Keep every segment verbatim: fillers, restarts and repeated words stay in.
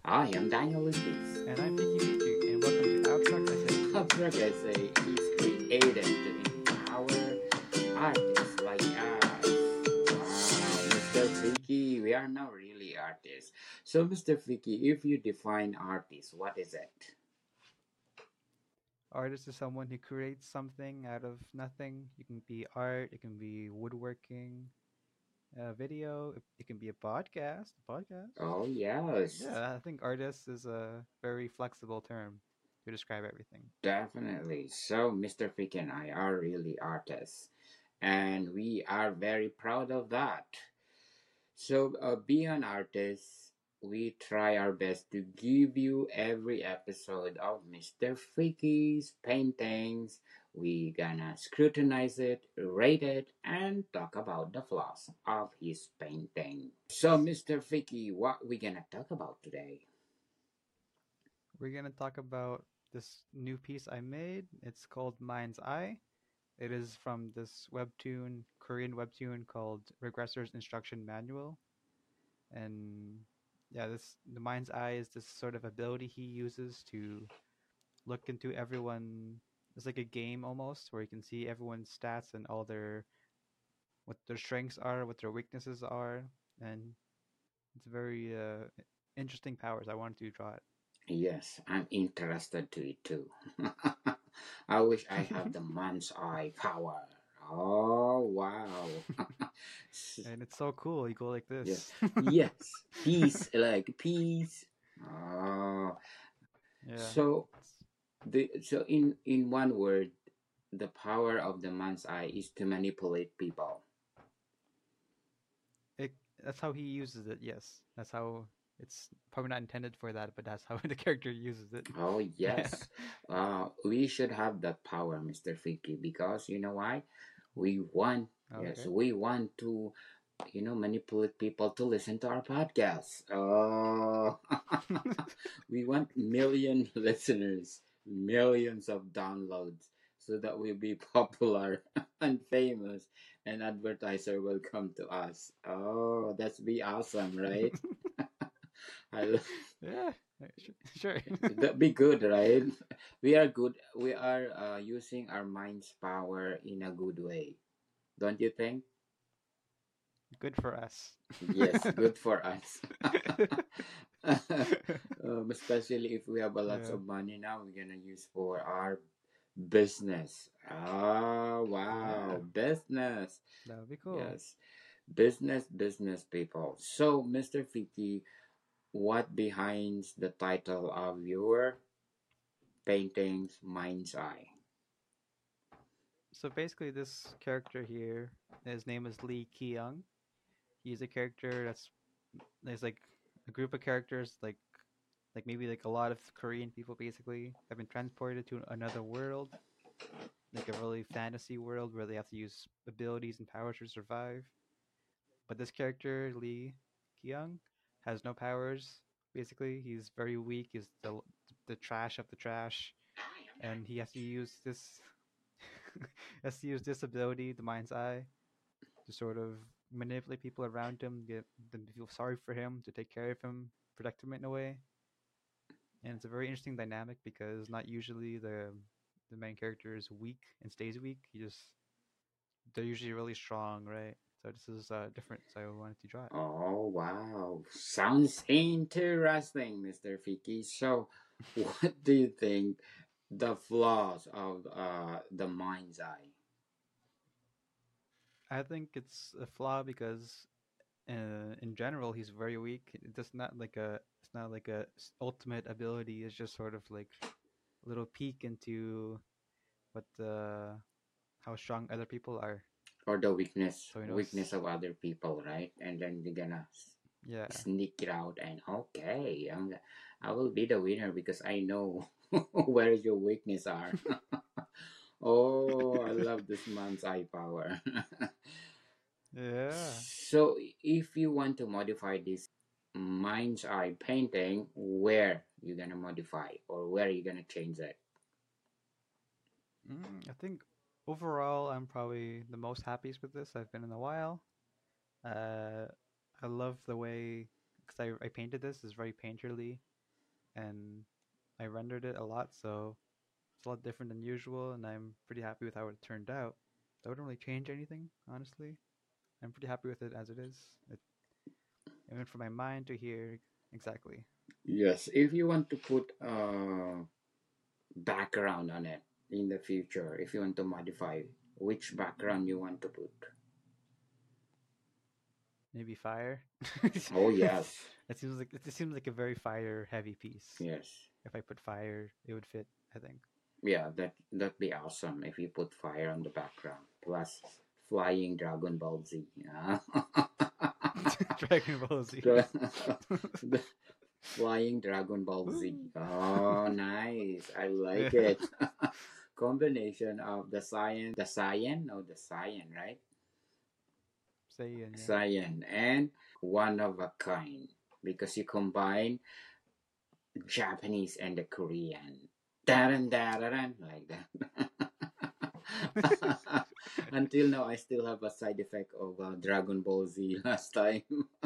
Hi, I'm Daniel Lucas. And I'm Vicky Michi, and welcome to Abstract Essay. Abstract Essay is created to empower artists like us. Wow, mister Vicky, we are not really artists. So, mister Vicky, if you define artist, what is it? Artist is someone who creates something out of nothing. It can be art, it can be woodworking, a video, it, it can be a podcast. A podcast. Oh, yes, Yeah, I think artist is a very flexible term to describe everything. definitely. So, mister Vicky and I are really artists, and we are very proud of that. So, uh, being an artist, we try our best to give you every episode of mister Freaky's paintings. We gonna scrutinize it, rate it, and talk about the flaws of his painting. So, mister Freaky, what we gonna talk about today? We're gonna talk about this new piece I made. It's called Mind's Eye. It is from this webtoon, Korean webtoon called Regressor's Instruction Manual. And yeah, this the mind's eye is this sort of ability he uses to look into everyone. It's like a game almost, where you can see everyone's stats and all their what their strengths are, what their weaknesses are, and it's very uh, interesting powers. I wanted to draw Yes, I'm interested to it too. I wish I have it. the man's eye power. Oh, wow. And it's so cool. You go like Yes, this. yes, peace, like peace. Oh, Yeah. so the so in in one word, the power of the man's eye is to manipulate people. It that's how he uses it. Yes. That's how it's probably not intended for that, but that's how the character uses it. Oh Yeah. yes, uh, we should have that power, mister Fiki, because you know why? We want yes, Okay. we want to you know manipulate people to listen to our podcast. Oh, we want million listeners, millions of downloads, so that we'll be popular and famous, and advertiser will come to us. Oh, that's be awesome, right? I love, Yeah, uh, sure. that be good, right? We are good. We are uh, using our mind's power in a good way, don't you think? Good for us. Yes, good for us. um, especially if we have a lot Yeah, of money now, we're gonna use for our business. Oh yeah, wow, business. that would be cool. Yes, business, business people. So, mister Fiki, what behind the title of your paintings, Mind's Eye? So basically, this character here, his name is Lee Ki-young. He's a character that's there's like a group of characters like like maybe like a lot of Korean people basically have been transported to another world, like a really fantasy world where they have to use abilities and powers to survive. But this character, Lee Kyung, has no powers. Basically, he's very weak. He's the the trash of the trash, and he has to use this has to use this ability, the Mind's Eye, to sort of manipulate people around him, get them to feel sorry for him, to take care of him, protect him in a way. And it's a very interesting dynamic because not usually the the main character is weak and stays weak. He just they're usually really strong, right? So this is uh, different. So I wanted to draw it. Oh wow, sounds interesting, mister Fiki. So, what do you think the flaws of uh, the Mind's Eye? I think it's a flaw because uh, in general he's very weak. It's not like a it's not like a s- ultimate ability. It's just sort of like a little peek into what the how strong other people are. Or the weakness So he weakness knows. of other people, right? And then you're gonna Yeah. sneak it out and okay, I'm I will be the winner because I know where your weakness are. Oh, I love this man's eye power. Yeah. So if you want to modify this mind's eye painting, where you gonna modify or where you gonna change it? Mm, I think overall I'm probably the most happiest with this I've been in a while. Uh, I love the way because I, I painted this. It's very painterly. and I rendered it a lot, so it's a lot different than usual, and I'm pretty happy with how it turned out. I wouldn't really change anything, honestly. I'm pretty happy with it as it is. It, it went from my mind to here exactly. Yes, if you want to put a background on it in the future, if you want to modify which background you want to put. Maybe fire. Oh yes, It seems like it seems like a very fire heavy piece. yes, If I put fire, it would fit, I think. yeah. That that'd be awesome if you put fire on the background plus flying Dragon Ball Z. Yeah. Dragon Ball Z. The flying Dragon Ball Z. Woo. Oh, nice. I like Yeah. it. Combination of the science, the cyan, no, the cyan, right? Saiyan, yeah. Cyan and one of a kind because you combine Japanese and the Korean. Daran, daran, like that. Until now, I still have a side effect of uh, Dragon Ball Z last time.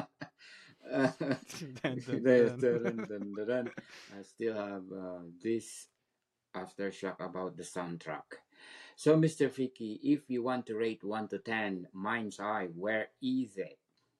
Dun, dun, There's dun. dun, dun, dun, dun. I still have uh, this aftershock about the soundtrack. So, mister Vicky, if you want to rate one to ten, Mind's Eye, where is it?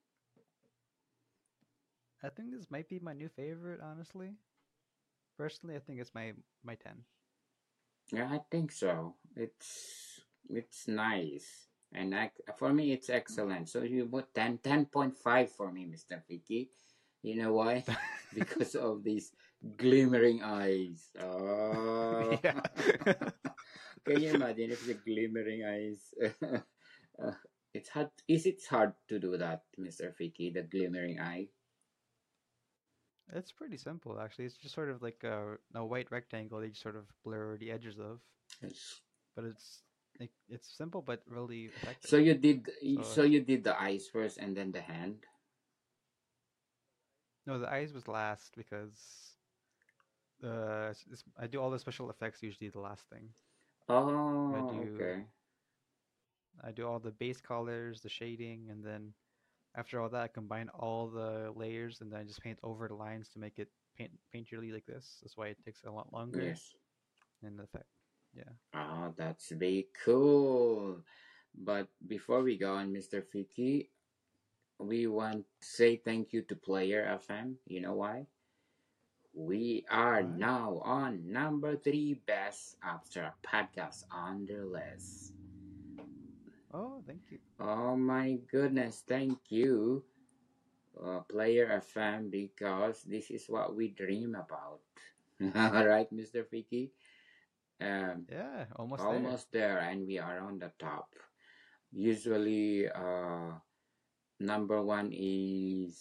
I think this might be my new favorite, honestly. Personally, I think it's my my ten. Yeah, I think so. It's it's nice. And I, for me, it's excellent. So you put ten, ten point five for me, mister Vicky. You know why? Because of these glimmering eyes. Oh. Yeah. Can you imagine if the glimmering eyes? uh, it's hard. Is it hard to do that, mister Vicky? The glimmering eye. It's pretty simple, actually. It's just sort of like a, a white rectangle that you sort of blur the edges of, It's- but it's like it's simple but really So effective. you did. So So you did the eyes first, and then the hand. no, the eyes was last because uh, it's, it's- I do all the special effects usually the last thing. I Oh, do okay. I do all the base colors, the shading, and then after all that, I combine all the layers, and then I just paint over the lines to make it paint painterly like this. That's why it takes a lot longer Yes. in effect. Yeah. Oh, that's very cool. But before we go on, mister Fiki, we want to say thank you to Player F M. You know why? We are Why? now on number three best abstract podcast on the list. Oh, thank you. Oh my goodness, thank you, uh, Player F M, because this is what we dream about. All right, mister Fiki? Um, Yeah, almost there. almost there, and we are on the top. Usually, uh, number one is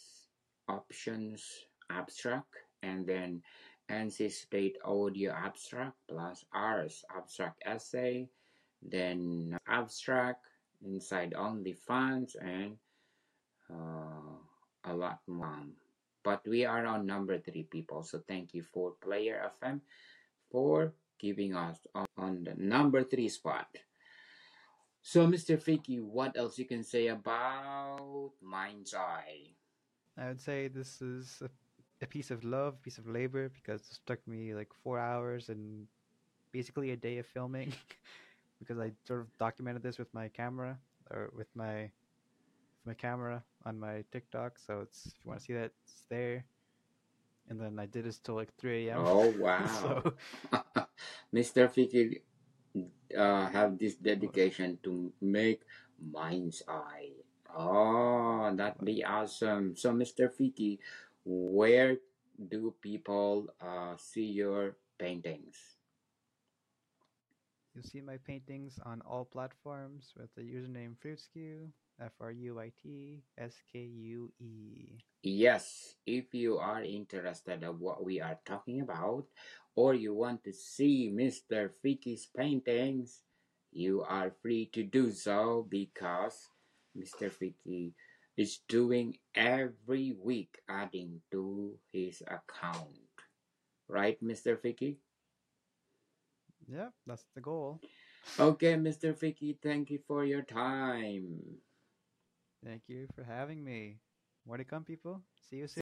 options abstract, and then N C State audio abstract plus ours abstract essay, then abstract inside only funds, and uh, a lot more. But we are on number three, people. So thank you for Player F M for giving us on the number three spot. So, mister Fiki, what else you can say about Mind's Eye? I would say this is a, a piece of love, piece of labor, because this took me like four hours and basically a day of filming, because I sort of documented this with my camera or with my with my camera on my TikTok. So it's if you want to see that, it's there. And then I did this till like three a m Oh, wow. So mister Fiki uh, have this dedication to make Mind's Eye. Oh, that'd be awesome. So, mister Fiki, where do people uh, see your paintings? you'll see my paintings on all platforms with the username Fruitskew, F R U I T S K U E. Yes, if you are interested of what we are talking about, or you want to see mister Fiki's paintings, you are free to do so because mister Fiki is doing every week adding to his account. Right, mister Fiki? Yep, that's the goal. Okay, mister Fiki, thank you for your time. Thank you for having me. More to come, people. See you soon.